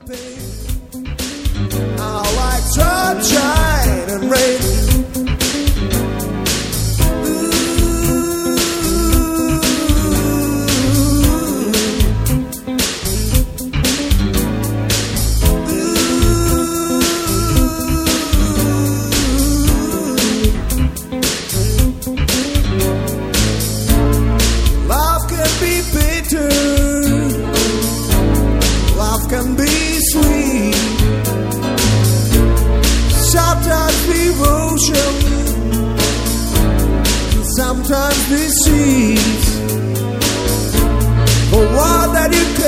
pain. I like sunshine and rain. Love can be bitter. Love can be sweet. Sometimes devotion, sometimes deceit. For what that you